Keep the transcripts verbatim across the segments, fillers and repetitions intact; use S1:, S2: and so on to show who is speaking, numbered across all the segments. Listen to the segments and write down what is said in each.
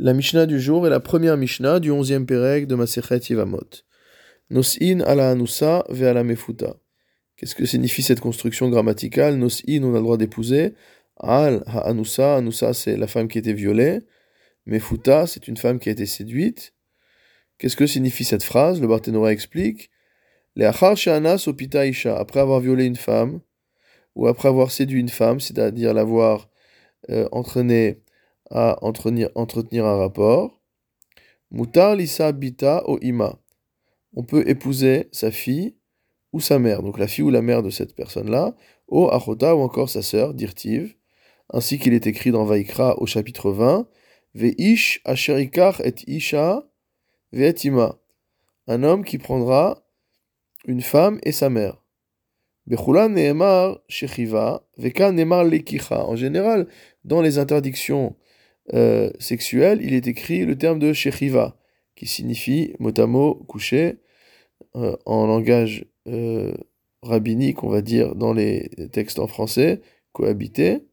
S1: La Mishnah du jour est la première Mishnah du onzième Pérec de Masechet Yevamot. Nos'in ala anusa ve ala mefuta. Qu'est-ce que signifie cette construction grammaticale? Nos'in, on a le droit d'épouser. Al ha anusa, anusa c'est la femme qui a été violée. Mefuta, c'est une femme qui a été séduite. Qu'est-ce que signifie cette phrase? Le Barthénora explique. Le'achar she'anas opita isha, après avoir violé une femme, ou après avoir séduit une femme, c'est-à-dire l'avoir euh, entraînée à entretenir, entretenir un rapport. Mutar lisa bita o ima. On peut épouser sa fille ou sa mère, donc la fille ou la mère de cette personne-là, o achota ou encore sa sœur, dirtiv, ainsi qu'il est écrit dans Vaikra au chapitre vingt, Veish asherikach et isha ve'et ima. Un homme qui prendra une femme et sa mère. Bechula neemar shechiva, veka neemar lekicha. En général, dans les interdictions euh, sexuelles, il est écrit le terme de shechiva, qui signifie mot à mot coucher, euh, en langage euh, rabbinique, on va dire, dans les textes en français, cohabiter.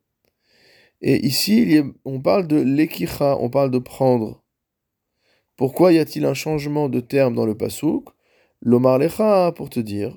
S1: Et ici, il y a, on parle de lekicha, on parle de prendre. Pourquoi y a-t-il un changement de terme dans le pasouk? Lomar lecha, pour te dire,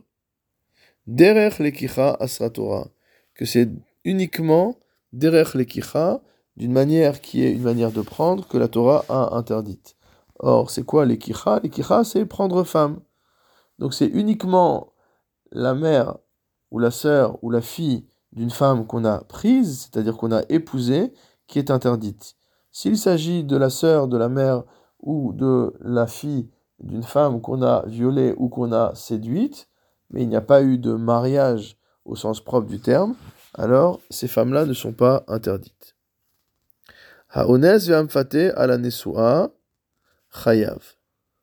S1: derech lekicha asra Torah, que c'est uniquement derech lekicha, d'une manière qui est une manière de prendre, que la Torah a interdite. Or, c'est quoi lekicha? Lekicha, c'est prendre femme. Donc c'est uniquement la mère, ou la sœur, ou la fille d'une femme qu'on a prise, c'est-à-dire qu'on a épousée, qui est interdite. S'il s'agit de la sœur, de la mère, ou de la fille d'une femme qu'on a violée ou qu'on a séduite, mais il n'y a pas eu de mariage au sens propre du terme, alors ces femmes-là ne sont pas interdites. Ha'ones ve'amfate ala nesua chayav.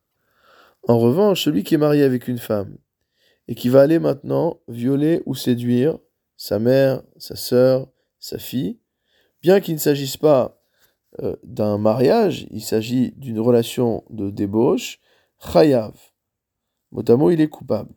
S1: En revanche, celui qui est marié avec une femme et qui va aller maintenant violer ou séduire sa mère, sa sœur, sa fille, bien qu'il ne s'agisse pas euh, d'un mariage, il s'agit d'une relation de débauche, chayav. Mot à mot, il est coupable.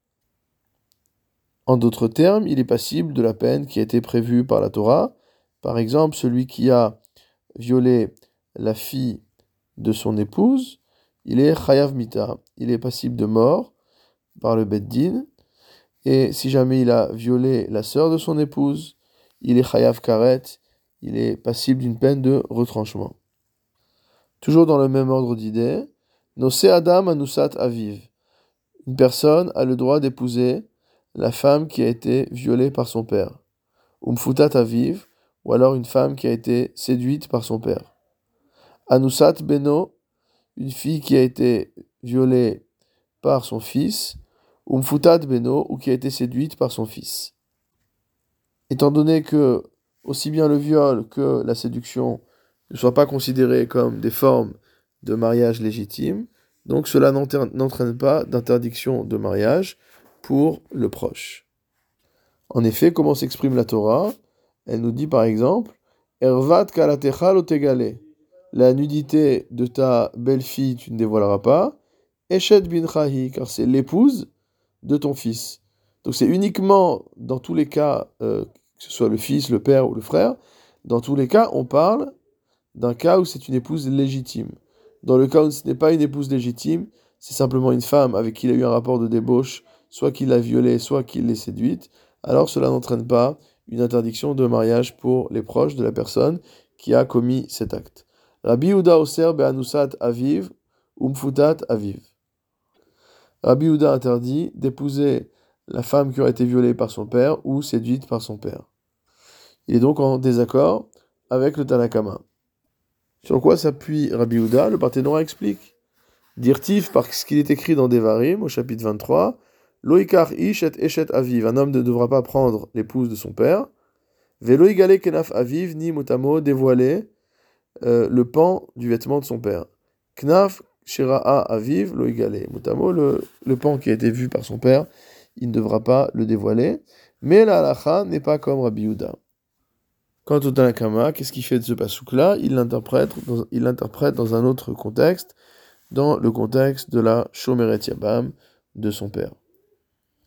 S1: En d'autres termes, il est passible de la peine qui a été prévue par la Torah. Par exemple, celui qui a violé la fille de son épouse, il est chayav mita, il est passible de mort par le Beth Din. Et si jamais il a violé la sœur de son épouse, il est chayav karet, il est passible d'une peine de retranchement. Toujours dans le même ordre d'idées, Nosé Adam anusat aviv. Une personne a le droit d'épouser la femme qui a été violée par son père. Umfutat aviv, ou alors une femme qui a été séduite par son père. Anusat beno, une fille qui a été violée par son fils. Umfutat beno, ou qui a été séduite par son fils. Étant donné que aussi bien le viol que la séduction ne soient pas considérés comme des formes de mariage légitime, donc cela n'entraîne pas d'interdiction de mariage pour le proche. En effet, comment s'exprime la Torah? Elle nous dit par exemple, Ervat kalatecha lo tegale, la nudité de ta belle-fille tu ne dévoileras pas, Eshet binchahi, car c'est l'épouse de ton fils. Donc c'est uniquement dans tous les cas, euh, que ce soit le fils, le père ou le frère, dans tous les cas, on parle d'un cas où c'est une épouse légitime. Dans le cas où ce n'est pas une épouse légitime, c'est simplement une femme avec qui il a eu un rapport de débauche, soit qu'il l'a violée, soit qu'il l'ait séduite, alors cela n'entraîne pas une interdiction de mariage pour les proches de la personne qui a commis cet acte. Rabbi Yehuda oser be'anusat aviv umfutat aviv. Rabbi Yehuda interdit d'épouser la femme qui aurait été violée par son père ou séduite par son père. Il est donc en désaccord avec le Tanakama. Sur quoi s'appuie Rabbi Yehuda? Le Barthénora explique. Dirtif, parce qu'il est écrit dans Devarim, au chapitre vingt-trois, Loikar ish et eshet aviv, un homme ne devra pas prendre l'épouse de son père. Velo igale kenaf aviv, ni motamo, dévoiler euh, le pan du vêtement de son père. Knaf shira'a aviv, lo igale. Motamo, le, le pan qui a été vu par son père, il ne devra pas le dévoiler. Mais la halacha n'est pas comme Rabbi Yehuda. Quant au Tanakama, qu'est-ce qu'il fait de ce pasouk-là? Il l'interprète dans, il l'interprète dans un autre contexte, dans le contexte de la Shomeret Yabam de son père.